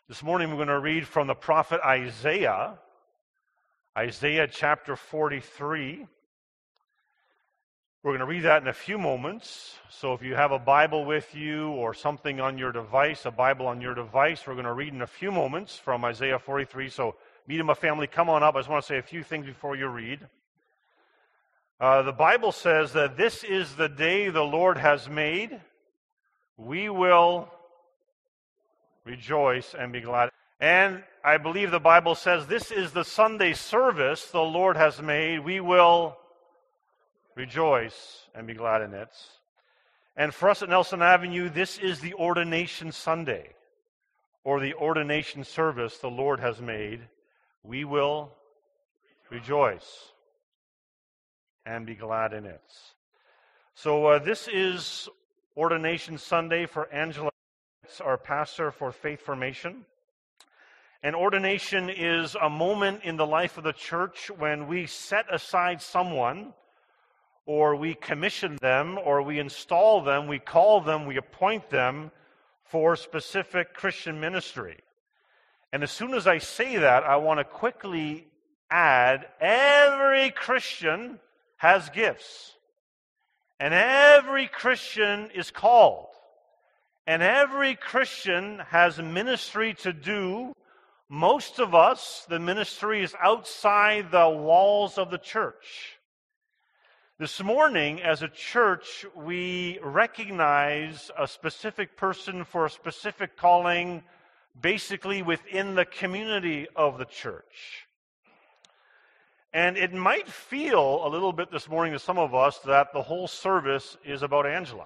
This morning we're going to read from the prophet Isaiah, Isaiah chapter 43. We're going to read that in a few moments. So if you have a Bible with you or something on your device, a Bible on your device, we're going to read in a few moments from Isaiah 43. So Media family, come on up. I just want to say a few things before you read. The Bible says that this is the day the Lord has made. We will rejoice and be glad. And I believe the Bible says this is the Sunday service the Lord has made. We will rejoice and be glad in it. And for us at Nelson Avenue, this is the Ordination Sunday, or the ordination service the Lord has made. We will rejoice and be glad in it. So this is Ordination Sunday for Angela, our pastor for Faith Formation. And ordination is a moment in the life of the church when we set aside someone, or we commission them, or we install them, we call them, we appoint them for specific Christian ministry. And as soon as I say that, I want to quickly add, every Christian has gifts. And every Christian is called. And every Christian has ministry to do. Most of us, the ministry is outside the walls of the church. This morning, as a church, we recognize a specific person for a specific calling, basically within the community of the church. And it might feel a little bit this morning to some of us that the whole service is about Angela.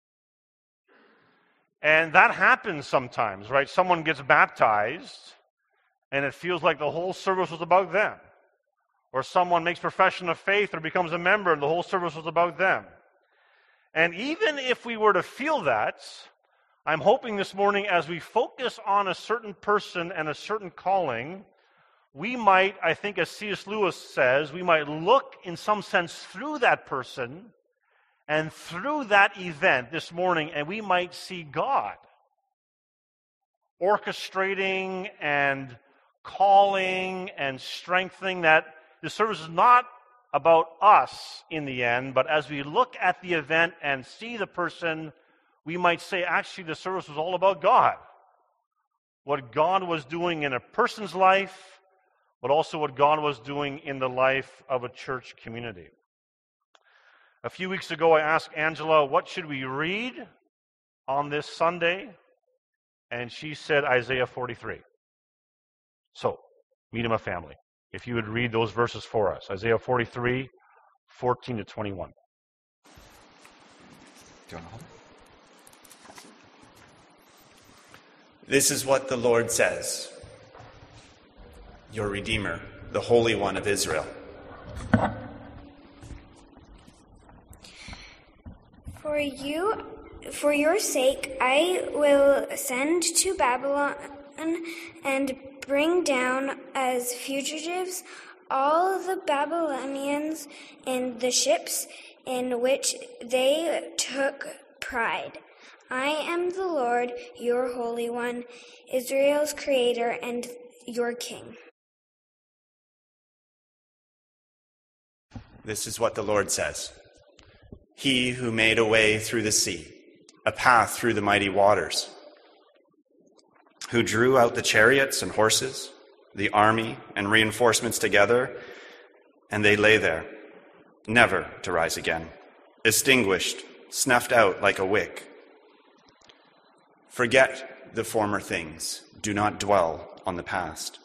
And that happens sometimes, right? Someone gets baptized, and it feels like the whole service was about them. Or someone makes profession of faith or becomes a member, and the whole service was about them. And even if we were to feel that, I'm hoping this morning as we focus on a certain person and a certain calling, we might, I think as C.S. Lewis says, we might look in some sense through that person and through that event this morning, and we might see God orchestrating and calling and strengthening that the service is not about us in the end, but as we look at the event and see the person, we might say, actually, the service was all about God. What God was doing in a person's life, but also what God was doing in the life of a church community. A few weeks ago, I asked Angela, what should we read on this Sunday? And she said Isaiah 43. So, Media family, if you would read those verses for us. Isaiah 43, 14 to 21. Do you want to hold it? This is what the Lord says, your Redeemer, the Holy One of Israel. For your sake, I will send to Babylon and bring down as fugitives all the Babylonians in the ships in which they took pride. I am the Lord, your Holy One, Israel's Creator and your King. This is what the Lord says. He who made a way through the sea, a path through the mighty waters, who drew out the chariots and horses, the army and reinforcements together, and they lay there, never to rise again, extinguished, snuffed out like a wick. Forget the former things. Do not dwell on the past.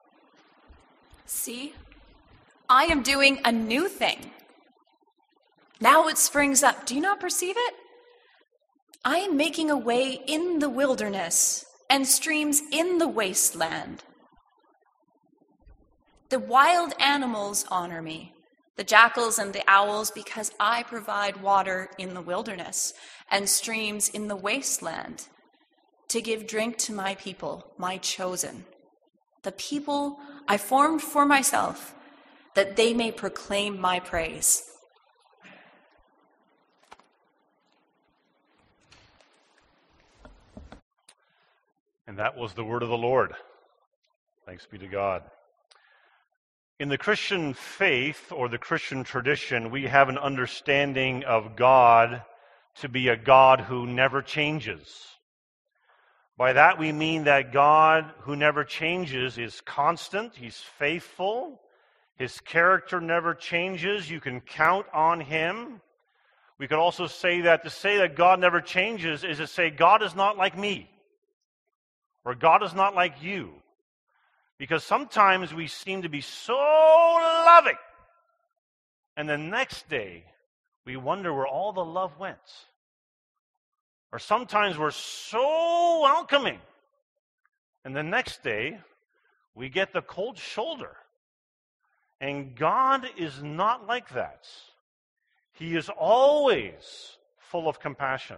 See, I am doing a new thing. Now it springs up. Do you not perceive it? I am making a way in the wilderness and streams in the wasteland. The wild animals honor me, the jackals and the owls, because I provide water in the wilderness and streams in the wasteland to give drink to my people, my chosen, the people I formed for myself, that they may proclaim my praise. And that was the word of the Lord. Thanks be to God. In the Christian faith or the Christian tradition, we have an understanding of God to be a God who never changes. By that we mean that God who never changes is constant, He's faithful, His character never changes, you can count on Him. We could also say that to say that God never changes is to say God is not like me, or God is not like you. Because sometimes we seem to be so loving, and the next day we wonder where all the love went. Or sometimes we're so welcoming, and the next day we get the cold shoulder. And God is not like that. He is always full of compassion.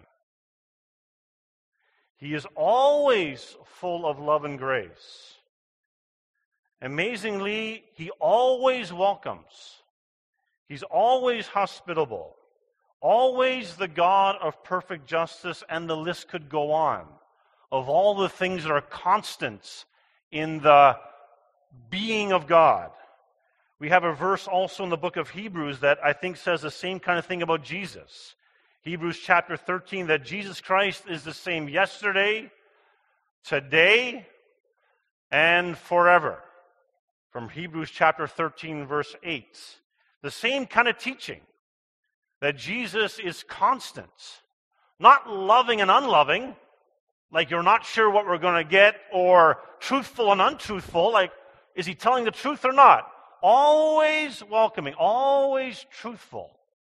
He is always full of love and grace. Amazingly, He always welcomes. He's always hospitable. Always the God of perfect justice, and the list could go on, of all the things that are constants in the being of God. We have a verse also in the book of Hebrews that I think says the same kind of thing about Jesus. Hebrews chapter 13, that Jesus Christ is the same yesterday, today, and forever. From Hebrews chapter 13, verse 8. The same kind of teaching. That Jesus is constant. Not loving and unloving, like you're not sure what we're going to get, or truthful and untruthful, like is He telling the truth or not? Always welcoming, always truthful.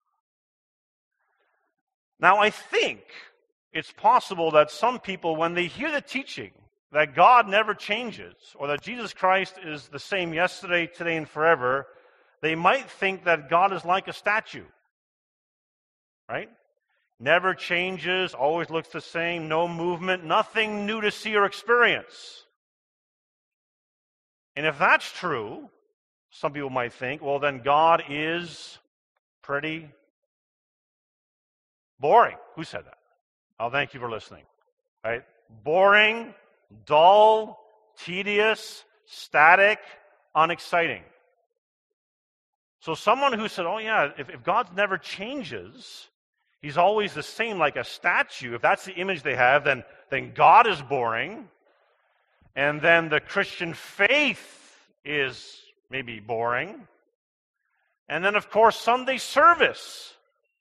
Now I think it's possible that some people, when they hear the teaching that God never changes, or that Jesus Christ is the same yesterday, today, and forever, they might think that God is like a statue. Right? Never changes, always looks the same, no movement, nothing new to see or experience. And if that's true, some people might think, well, then God is pretty boring. Who said that? Oh, thank you for listening. Right? Boring, dull, tedious, static, unexciting. So someone who said, oh yeah, if God never changes, He's always the same like a statue, if that's the image they have, then God is boring. And then the Christian faith is maybe boring. And then, of course, Sunday service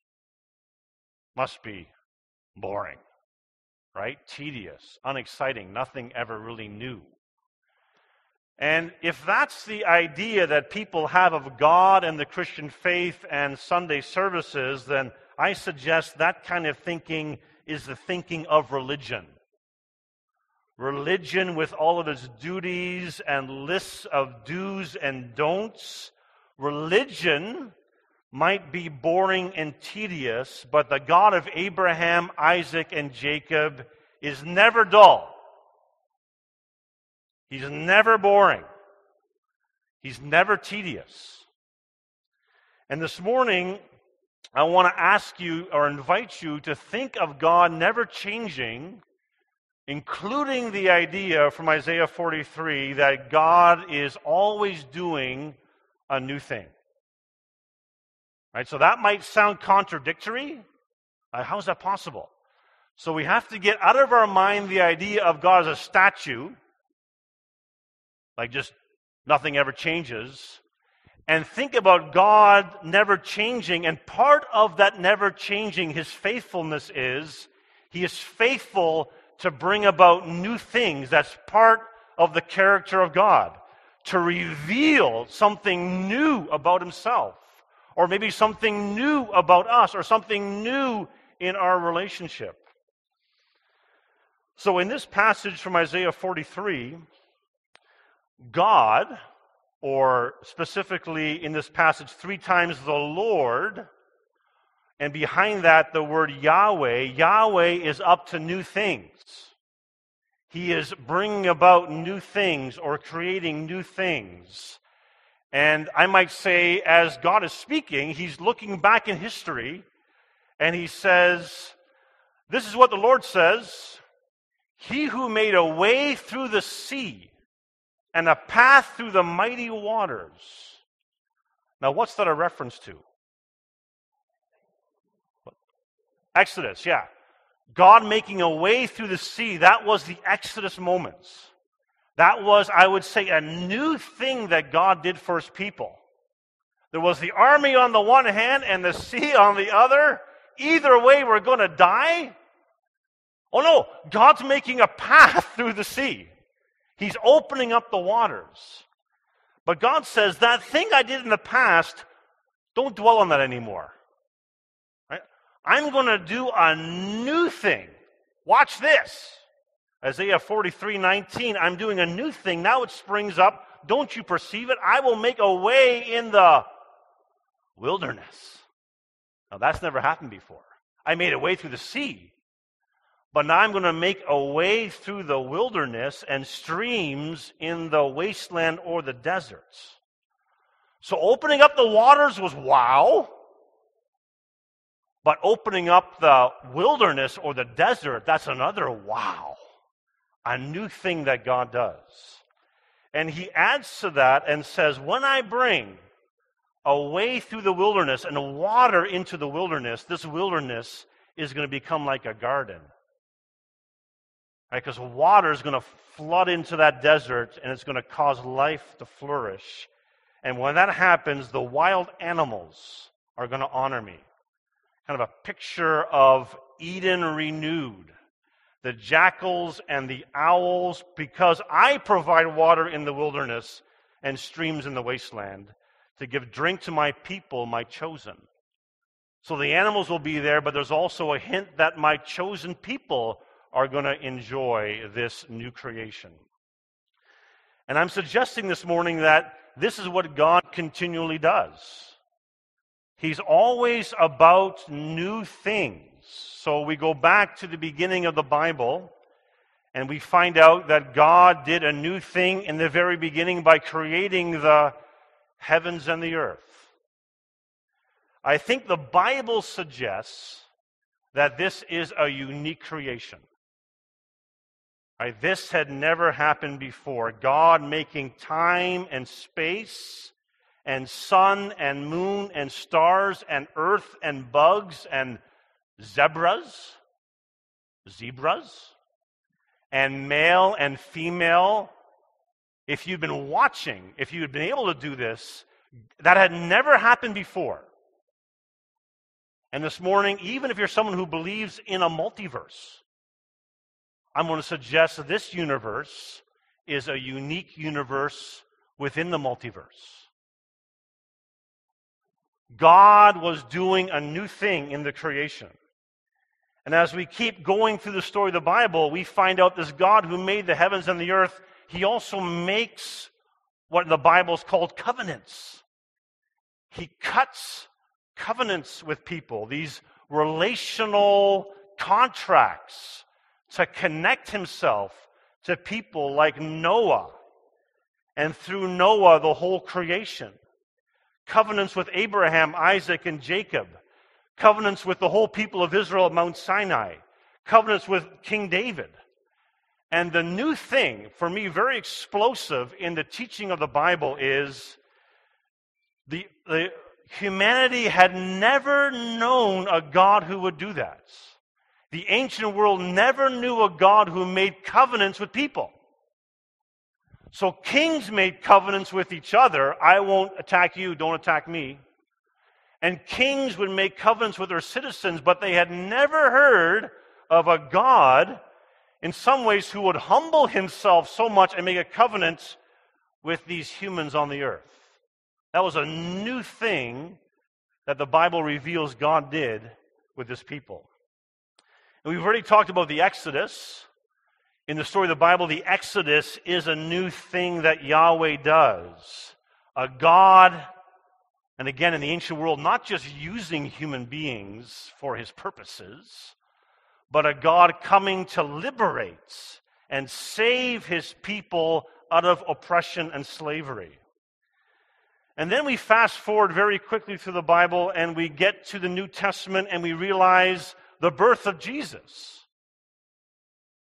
must be boring, right? Tedious, unexciting, nothing ever really new. And if that's the idea that people have of God and the Christian faith and Sunday services, then I suggest that kind of thinking is the thinking of religion. Religion with all of its duties and lists of do's and don'ts. Religion might be boring and tedious, but the God of Abraham, Isaac, and Jacob is never dull. He's never boring. He's never tedious. And this morning, I want to ask you or invite you to think of God never changing, including the idea from Isaiah 43 that God is always doing a new thing. Right? So that might sound contradictory. How is that possible? So we have to get out of our mind the idea of God as a statue, like just nothing ever changes, and think about God never changing. And part of that never changing, His faithfulness is, He is faithful to bring about new things. That's part of the character of God. To reveal something new about Himself. Or maybe something new about us. Or something new in our relationship. So in this passage from Isaiah 43, God, or specifically in this passage 3 times the Lord, and behind that the word Yahweh. Yahweh is up to new things. He is bringing about new things or creating new things. And I might say, as God is speaking, He's looking back in history and He says, this is what the Lord says. He who made a way through the sea and a path through the mighty waters. Now, what's that a reference to? Exodus, yeah. God making a way through the sea, that was the Exodus moments. That was, I would say, a new thing that God did for his people. There was the army on the one hand and the sea on the other. Either way, we're going to die. Oh no, God's making a path through the sea. He's opening up the waters. But God says, that thing I did in the past, don't dwell on that anymore. Right? I'm going to do a new thing. Watch this. Isaiah 43:19, I'm doing a new thing. Now it springs up. Don't you perceive it? I will make a way in the wilderness. Now that's never happened before. I made a way through the sea. But now I'm going to make a way through the wilderness and streams in the wasteland or the deserts. So opening up the waters was wow. But opening up the wilderness or the desert, that's another wow. A new thing that God does. And he adds to that and says, when I bring a way through the wilderness and water into the wilderness, this wilderness is going to become like a garden. Right? Because water is going to flood into that desert and it's going to cause life to flourish. And when that happens, the wild animals are going to honor me. Kind of a picture of Eden renewed. The jackals and the owls, because I provide water in the wilderness and streams in the wasteland to give drink to my people, my chosen. So the animals will be there, but there's also a hint that my chosen people are going to enjoy this new creation. And I'm suggesting this morning that this is what God continually does. He's always about new things. So we go back to the beginning of the Bible, and we find out that God did a new thing in the very beginning by creating the heavens and the earth. I think the Bible suggests that this is a unique creation. Right? This had never happened before. God making time and space and sun and moon and stars and earth and bugs and zebras, and male and female. If you'd been watching, if you had been able to do this, that had never happened before. And this morning, even if you're someone who believes in a multiverse, I'm going to suggest that this universe is a unique universe within the multiverse. God was doing a new thing in the creation. And as we keep going through the story of the Bible, we find out this God who made the heavens and the earth, he also makes what the Bible is called covenants. He cuts covenants with people, these relational contracts to connect himself to people like Noah, and through Noah, the whole creation. Covenants with Abraham, Isaac, and Jacob. Covenants with the whole people of Israel at Mount Sinai. Covenants with King David. And the new thing, for me, very explosive in the teaching of the Bible is the humanity had never known a God who would do that. The ancient world never knew a God who made covenants with people. So kings made covenants with each other. I won't attack you, don't attack me. And kings would make covenants with their citizens, but they had never heard of a God, in some ways, who would humble himself so much and make a covenant with these humans on the earth. That was a new thing that the Bible reveals God did with his people. And we've already talked about the Exodus. In the story of the Bible, the Exodus is a new thing that Yahweh does. A God, and again in the ancient world, not just using human beings for his purposes, but a God coming to liberate and save his people out of oppression and slavery. And then we fast forward very quickly through the Bible and we get to the New Testament and we realize the birth of Jesus.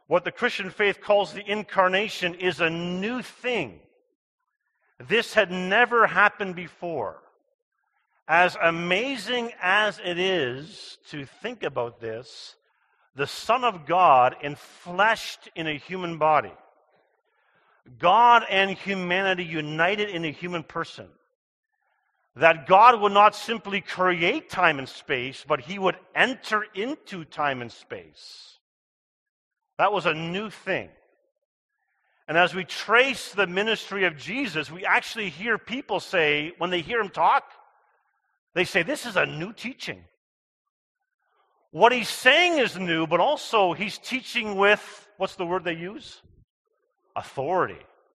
what the Christian faith calls the incarnation is a new thing. This had never happened before. As amazing as it is to think about this, the Son of God enfleshed in a human body, God and humanity united in a human person, that God would not simply create time and space, but he would enter into time and space. That was a new thing. And as we trace the ministry of Jesus, we actually hear people say, when they hear him talk, they say, this is a new teaching. What he's saying is new, but also he's teaching with, what's the word they use? Authority.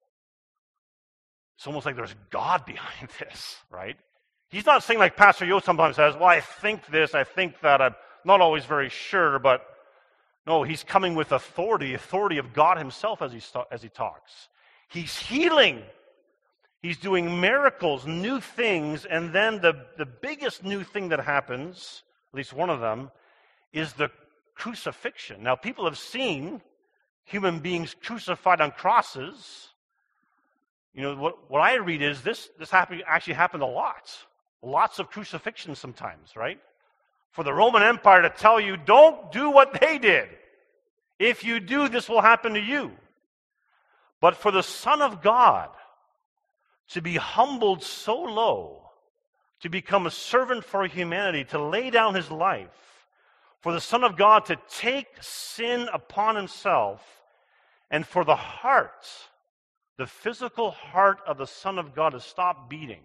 It's almost like there's God behind this, right? He's not saying like Pastor Yo sometimes says, well, I think this, I think that, I'm not always very sure, but no, he's coming with authority of God himself as he talks. He's healing. He's doing miracles, new things, and then the biggest new thing that happens, at least one of them, is the crucifixion. Now, people have seen human beings crucified on crosses. You know, what I read is this actually happened a lot. Lots of crucifixions sometimes, right? For the Roman Empire to tell you, don't do what they did. If you do, this will happen to you. But for the Son of God to be humbled so low, to become a servant for humanity, to lay down his life, for the Son of God to take sin upon himself, and for the heart, the physical heart of the Son of God to stop beating,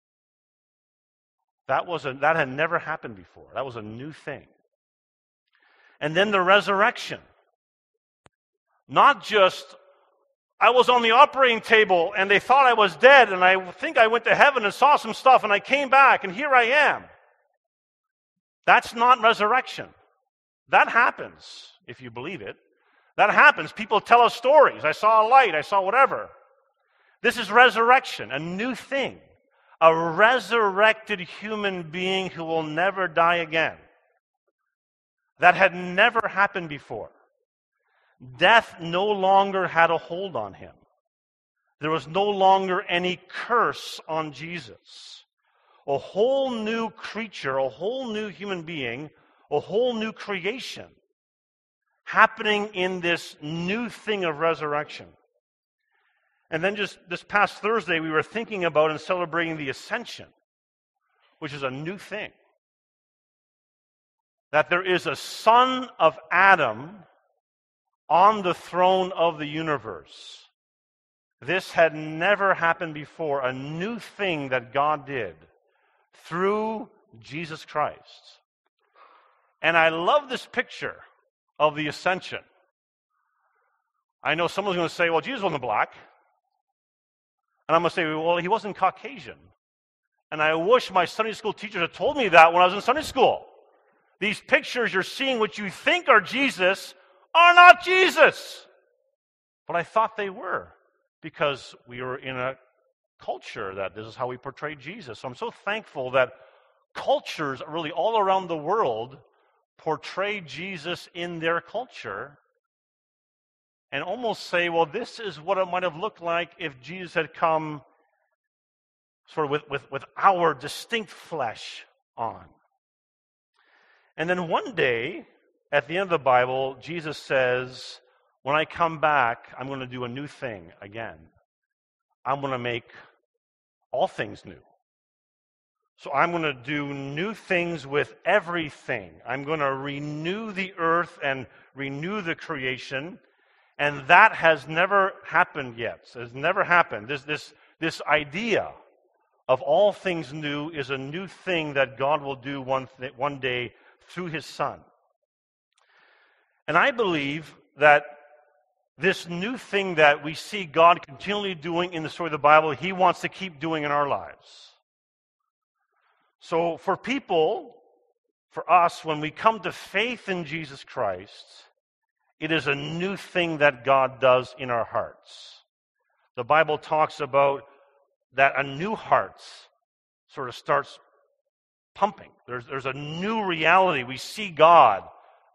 that had never happened before. That was a new thing. And then the resurrection. Not just, I was on the operating table and they thought I was dead and I think I went to heaven and saw some stuff and I came back and here I am. That's not resurrection. That happens, if you believe it. That happens. People tell us stories. I saw a light. I saw whatever. This is resurrection, a new thing. A resurrected human being who will never die again. That had never happened before. Death no longer had a hold on him. There was no longer any curse on Jesus. A whole new creature, a whole new human being, a whole new creation happening in this new thing of resurrection. And then just this past Thursday, we were thinking about and celebrating the ascension, which is a new thing. That there is a son of Adam on the throne of the universe. This had never happened before, a new thing that God did through Jesus Christ. And I love this picture of the ascension. I know someone's going to say, well, Jesus wasn't black. And I'm going to say, well, he wasn't Caucasian. And I wish my Sunday school teachers had told me that when I was in Sunday school. These pictures you're seeing, which you think are Jesus, are not Jesus. But I thought they were, because we were in a culture that this is how we portray Jesus. So I'm so thankful that cultures really all around the world portray Jesus in their culture and almost say, well, this is what it might have looked like if Jesus had come sort of with our distinct flesh on. And then one day, at the end of the Bible, Jesus says, when I come back, I'm going to do a new thing again. I'm going to make all things new. So I'm going to do new things with everything. I'm going to renew the earth and renew the creation. And that has never happened yet. It has never happened. This idea of all things new is a new thing that God will do one day through his Son. And I believe that this new thing that we see God continually doing in the story of the Bible, he wants to keep doing in our lives. So for people, for us, when we come to faith in Jesus Christ, it is a new thing that God does in our hearts. The Bible talks about that a new heart sort of starts pumping. There's a new reality. We see God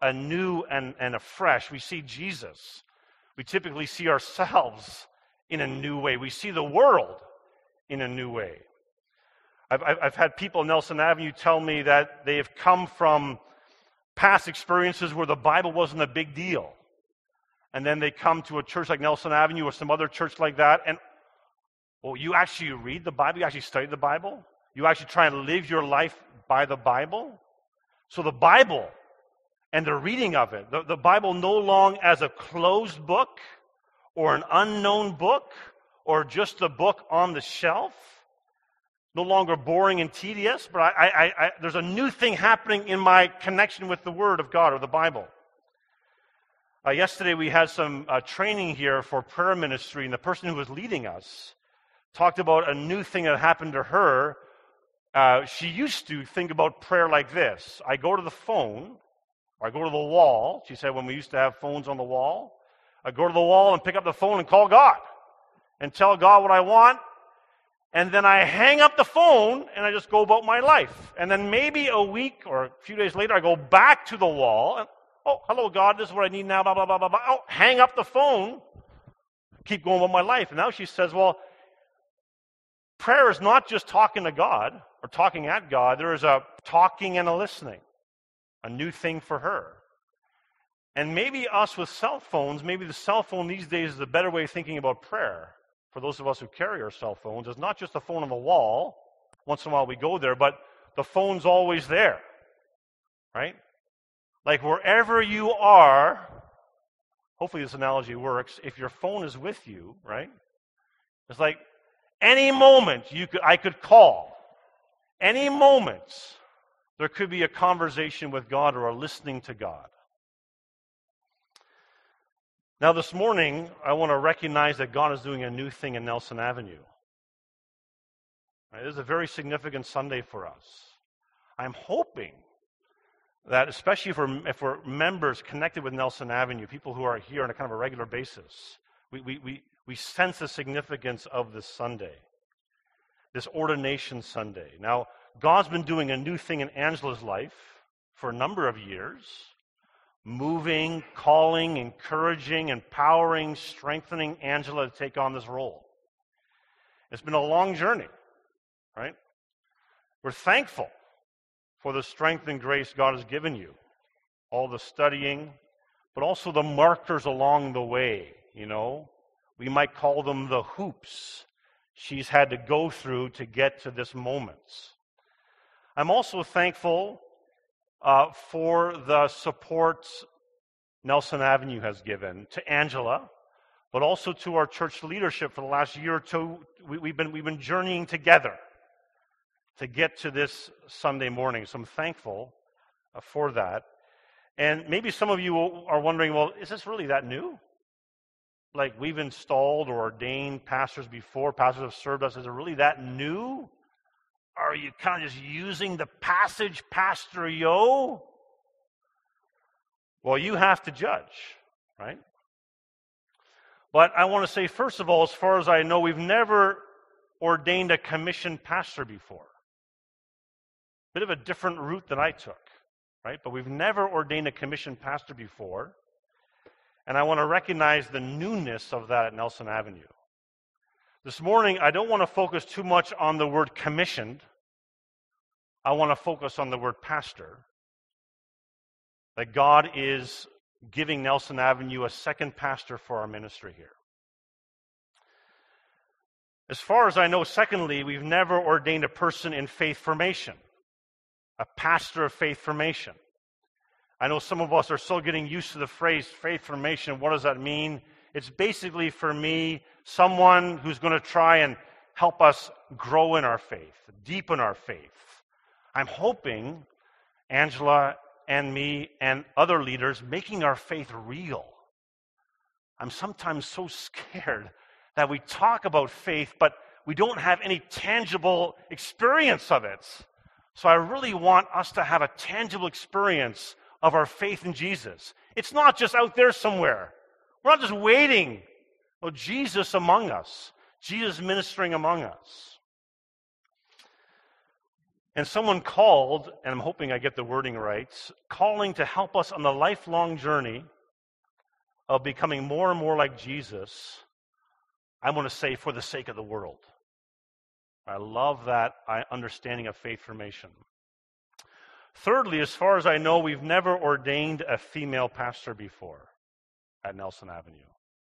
anew and afresh. We see Jesus. We typically see ourselves in a new way. We see the world in a new way. I've had people in Nelson Avenue tell me that they have come from past experiences where the Bible wasn't a big deal. And then they come to a church like Nelson Avenue or some other church like that, and, well, you actually read the Bible? You actually study the Bible? You actually try and live your life by the Bible? So the Bible and the reading of it, the Bible no longer as a closed book or an unknown book or just a book on the shelf, no longer boring and tedious, but there's a new thing happening in my connection with the Word of God or the Bible. Yesterday we had some training here for prayer ministry, and the person who was leading us talked about a new thing that happened to her. She used to think about prayer like this. I go to the phone, or I go to the wall. She said when we used to have phones on the wall, I go to the wall and pick up the phone and call God and tell God what I want. And then I hang up the phone and I just go about my life. And then maybe a week or a few days later, I go back to the wall and, oh, hello, God, this is what I need now, blah, blah, blah, blah, blah. Oh, hang up the phone, keep going about my life. And now she says, well, prayer is not just talking to God or talking at God. There is a talking and a listening, a new thing for her. And maybe us with cell phones, maybe the cell phone these days is a better way of thinking about prayer. For those of us who carry our cell phones, it's not just a phone on the wall. Once in a while we go there, but the phone's always there, right? Like wherever you are, hopefully this analogy works, if your phone is with you, right? It's like any moment I could call. Any moment there could be a conversation with God or a listening to God. Now this morning, I want to recognize that God is doing a new thing in Nelson Avenue. It is a very significant Sunday for us. I'm hoping that, especially if we're members connected with Nelson Avenue, people who are here on a kind of a regular basis, we sense the significance of this Sunday, this ordination Sunday. Now, God's been doing a new thing in Angela's life for a number of years, moving, calling, encouraging, empowering, strengthening Angela to take on this role. It's been a long journey, right? We're thankful for the strength and grace God has given you, all the studying, but also the markers along the way, you know. We might call them the hoops she's had to go through to get to this moment. I'm also thankful for the support Nelson Avenue has given to Angela, but also to our church leadership for the last year or two. We've been journeying together to get to this Sunday morning. So I'm thankful for that. And maybe some of you are wondering, well, is this really that new? Like we've installed or ordained pastors before, pastors have served us. Is it really that new? Are you kind of just using the passage, Pastor Yo? Well, you have to judge, right? But I want to say, first of all, as far as I know, we've never ordained a commissioned pastor before. Bit of a different route than I took, right? But we've never ordained a commissioned pastor before. And I want to recognize the newness of that at Nelson Avenue. This morning, I don't want to focus too much on the word commissioned. I want to focus on the word pastor. That God is giving Nelson Avenue a second pastor for our ministry here. As far as I know, secondly, we've never ordained a person in faith formation, a pastor of faith formation. I know some of us are still getting used to the phrase faith formation. What does that mean? It's basically, for me, someone who's going to try and help us grow in our faith, deepen our faith. I'm hoping Angela and me and other leaders making our faith real. I'm sometimes so scared that we talk about faith, but we don't have any tangible experience of it. So I really want us to have a tangible experience of our faith in Jesus. It's not just out there somewhere. We're not just waiting. Oh, Jesus among us. Jesus ministering among us. And someone called, and I'm hoping I get the wording right, calling to help us on the lifelong journey of becoming more and more like Jesus, I want to say for the sake of the world. I love that understanding of faith formation. Thirdly, as far as I know, we've never ordained a female pastor before at Nelson Avenue.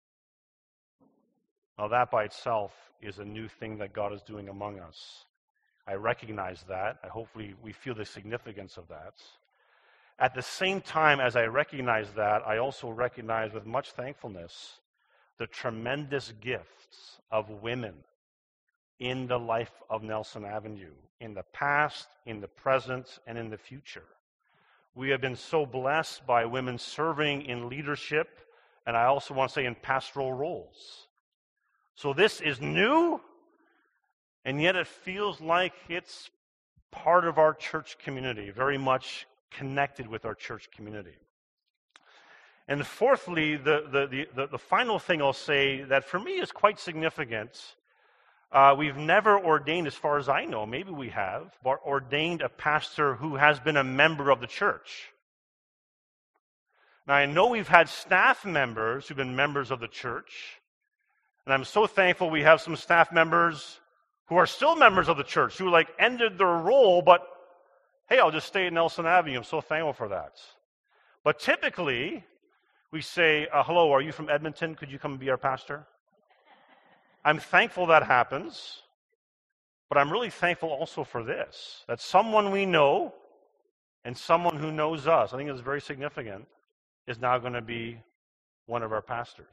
Now that by itself is a new thing that God is doing among us. I recognize that. Hopefully we feel the significance of that. At the same time as I recognize that, I also recognize with much thankfulness the tremendous gifts of women in the life of Nelson Avenue, in the past, in the present, and in the future. We have been so blessed by women serving in leadership, and I also want to say in pastoral roles. So this is new, and yet it feels like it's part of our church community, very much connected with our church community. And fourthly, the final thing I'll say that for me is quite significant, we've never ordained, as far as I know, maybe we have, but ordained a pastor who has been a member of the church. Now, I know we've had staff members who've been members of the church, and I'm so thankful we have some staff members who are still members of the church, who ended their role, but hey, I'll just stay at Nelson Avenue. I'm so thankful for that. But typically, we say, hello, are you from Edmonton? Could you come and be our pastor? I'm thankful that happens, but I'm really thankful also for this, that someone we know and someone who knows us, I think it's very significant, is now going to be one of our pastors.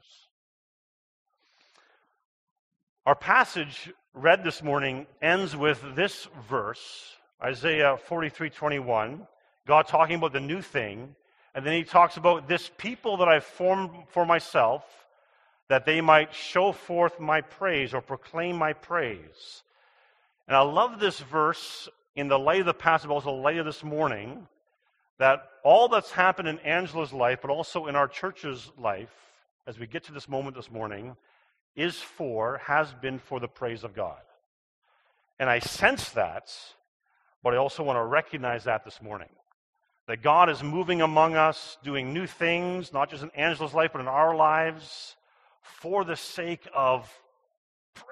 Our passage read this morning ends with this verse, Isaiah 43:21, God talking about the new thing, and then he talks about this people that I've formed for myself, that they might show forth my praise or proclaim my praise. And I love this verse in the light of the passage, but also the light of this morning, that all that's happened in Angela's life, but also in our church's life, as we get to this moment this morning, has been for the praise of God. And I sense that, but I also want to recognize that this morning. That God is moving among us, doing new things, not just in Angela's life, but in our lives, for the sake of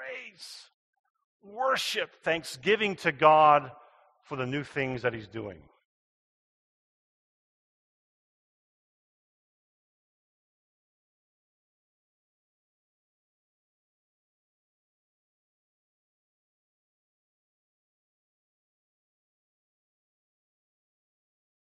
praise, worship, thanksgiving to God for the new things that he's doing.